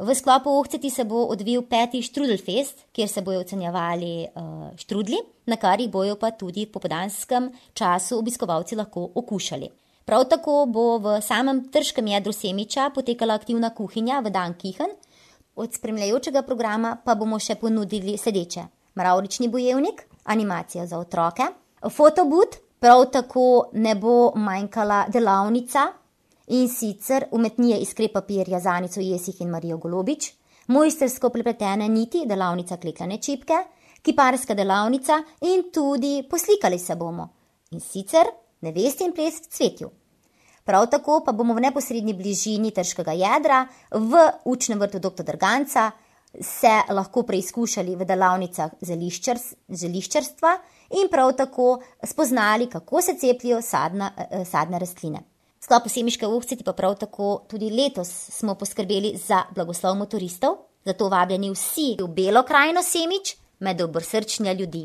V sklopu Ohceti se bo odvil 5. Štrudelfest, kjer se bojo ocenjevali štrudli, na kar jih bojo pa tudi v popoldanskem času obiskovalci lahko okušali. Prav tako bo v samem trškem jedru Semiča potekala aktivna kuhinja v dan Kihen. Od spremljajočega programa pa bomo še ponudili sledeče: mravljični bojevnik, animacija za otroke, fotobud, prav tako ne bo manjkala delavnica, in sicer umetnije iz krep papirja z Anico Jesih in Marijo Golobič, mojstrsko prepletene niti, delavnica klekljane čipke, kiparska delavnica in tudi poslikali se bomo, in sicer nevestin ples v cvetju. Prav tako pa bomo v neposredni bližini trškega jedra v učnem vrtu dr. Drganca se lahko preizkušali v delavnicah zeliščarstva in prav tako spoznali, kako se cepljajo sadne rastline. V sklopu Semiške Ohceti pa prav tako tudi letos smo poskrbeli za blagoslov motoristov, zato vabljeni vsi v Belo krajino Semič med dobrosrčne ljudi.